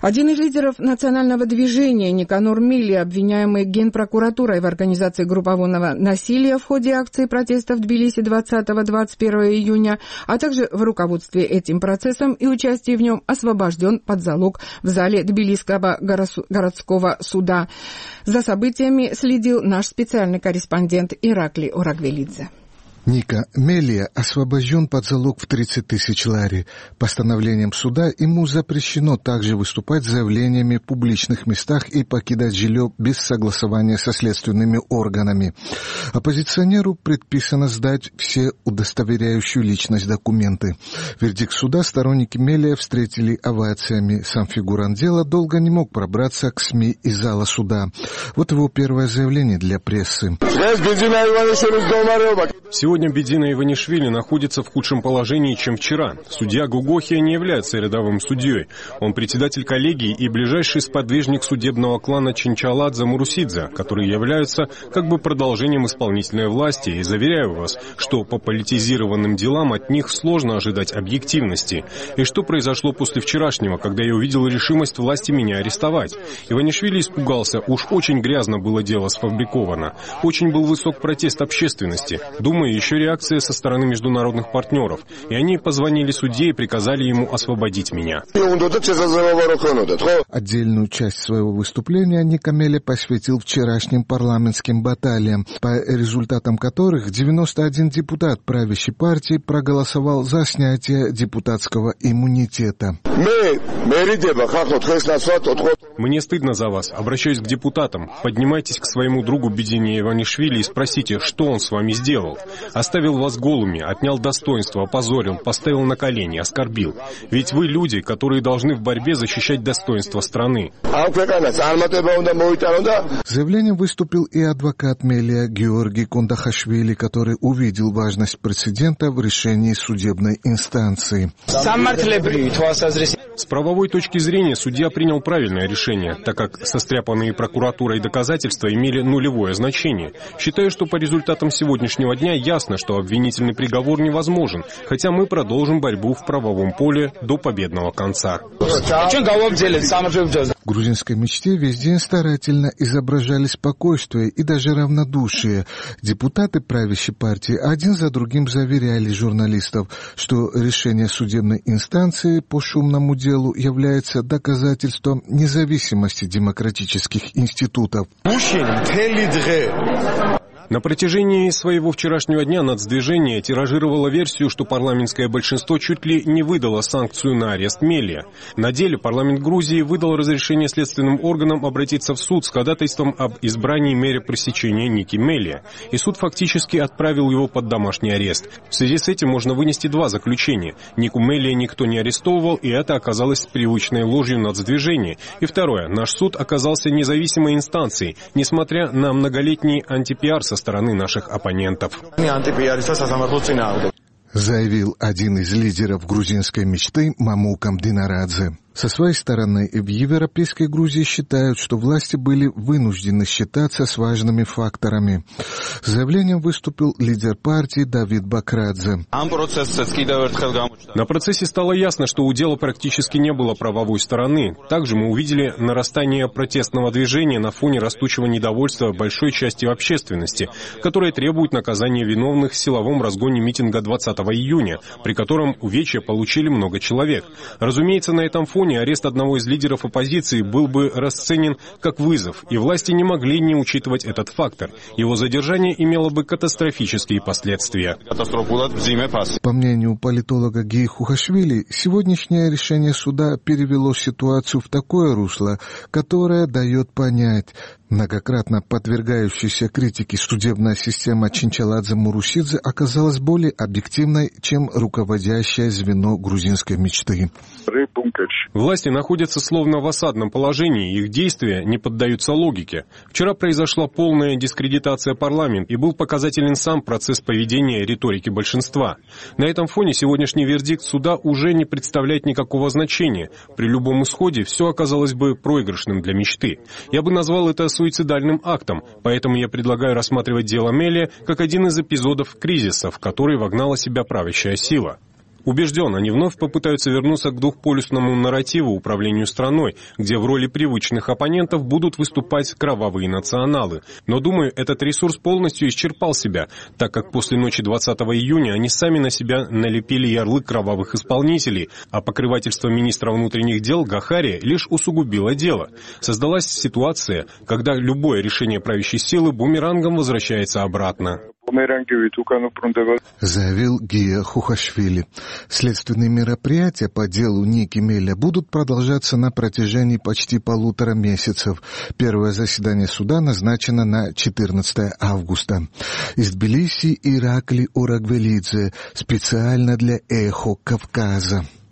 Один из лидеров национального движения Никанор Мели, обвиняемый Генпрокуратурой в организации группового насилия в ходе акции протеста в Тбилиси 20-21 июня, а также в руководстве этим процессом и участии в нем, освобожден под залог в зале Тбилисского городского суда. За событиями следил наш специальный корреспондент Иракли Орагвелидзе. Ника Мелия освобожден под залог в 30 тысяч лари. Постановлением суда ему запрещено также выступать с заявлениями в публичных местах и покидать жилье без согласования со следственными органами. Оппозиционеру предписано сдать все удостоверяющую личность документы. Вердикт суда сторонники Мелия встретили овациями. Сам фигурант дела долго не мог пробраться к СМИ из зала суда. Вот его первое заявление для прессы. Сегодня Бедина Иванишвили находится в худшем положении, чем вчера. Судья Гугохия не является рядовым судьей. Он председатель коллегии и ближайший сподвижник судебного клана Чинчаладзе Мурусидзе, которые являются как бы продолжением исполнительной власти. И заверяю вас, что по политизированным делам от них сложно ожидать объективности. И что произошло после вчерашнего, когда я увидел решимость власти меня арестовать? Иванишвили испугался, уж очень грязно было дело сфабриковано. Очень был высок протест общественности. Думаю, еще реакция со стороны международных партнеров. И они позвонили судье и приказали ему освободить меня. Отдельную часть своего выступления Ника Мели посвятил вчерашним парламентским баталиям, по результатам которых 91 депутат правящей партии проголосовал за снятие депутатского иммунитета. Мне стыдно за вас. Обращаюсь к депутатам. Поднимайтесь к своему другу Бедине Иванишвили и спросите, что он с вами сделал. Оставил вас голыми, отнял достоинство, опозорил, поставил на колени, оскорбил. Ведь вы люди, которые должны в борьбе защищать достоинство страны. Заявлением выступил и адвокат Мелия Георгий Кондахашвили, который увидел важность прецедента в решении судебной инстанции. С правовой точки зрения судья принял правильное решение, так как состряпанные прокуратурой доказательства имели нулевое значение. Считаю, что по результатам сегодняшнего дня ясно, что обвинительный приговор невозможен, хотя мы продолжим борьбу в правовом поле до победного конца. В грузинской мечте весь день старательно изображали спокойствие и даже равнодушие. Депутаты правящей партии один за другим заверяли журналистов, что решение судебной инстанции по шумному делу является доказательством независимости демократических институтов. На протяжении своего вчерашнего дня нацдвижение тиражировало версию, что парламентское большинство чуть ли не выдало санкцию на арест Мелия. На деле парламент Грузии выдал разрешение следственным органам обратиться в суд с ходатайством об избрании меры пресечения Ники Мелия. И суд фактически отправил его под домашний арест. В связи с этим можно вынести два заключения. Нику Мелия никто не арестовывал, и это оказалось привычной ложью нацдвижения. И второе. Наш суд оказался независимой инстанцией, несмотря на многолетний антипиар со стороны наших оппонентов. Заявил один из лидеров грузинской мечты Мамукам Динарадзе. Со своей стороны, в европейской Грузии считают, что власти были вынуждены считаться с важными факторами. С заявлением выступил лидер партии Давид Бакрадзе. На процессе стало ясно, что у дела практически не было правовой стороны. Также мы увидели нарастание протестного движения на фоне растущего недовольства большой части общественности, которая требует наказания виновных в силовом разгоне митинга 20 июня, при котором увечья получили много человек. Разумеется, на этом фоне арест одного из лидеров оппозиции был бы расценен как вызов, и власти не могли не учитывать этот фактор. Его задержание имело бы катастрофические последствия. По мнению политолога Гии Хухашвили, сегодняшнее решение суда перевело ситуацию в такое русло, которое дает понять, многократно подвергающаяся критике судебная система Чинчаладзе Мурусидзе оказалась более объективной, чем руководящее звено грузинской мечты. Власти находятся словно в осадном положении, их действия не поддаются логике. Вчера произошла полная дискредитация парламента, и был показателен сам процесс поведения риторики большинства. На этом фоне сегодняшний вердикт суда уже не представляет никакого значения. При любом исходе все оказалось бы проигрышным для мечты. Я бы назвал это суицидальным актом, поэтому я предлагаю рассматривать дело Мелия как один из эпизодов кризиса, в который вогнала себя правящая сила. Убежден, они вновь попытаются вернуться к двухполюсному нарративу управлению страной, где в роли привычных оппонентов будут выступать кровавые националы. Но, думаю, этот ресурс полностью исчерпал себя, так как после ночи 20 июня они сами на себя налепили ярлык кровавых исполнителей, а покрывательство министра внутренних дел Гахари лишь усугубило дело. Создалась ситуация, когда любое решение правящей силы бумерангом возвращается обратно. Заявил Гия Хухашвили. Следственные мероприятия по делу Ники Мелия будут продолжаться на протяжении почти 1,5 месяцев. Первое заседание суда назначено на 14 августа. Из Тбилиси Иракли Урагвелидзе специально для «Эхо Кавказа».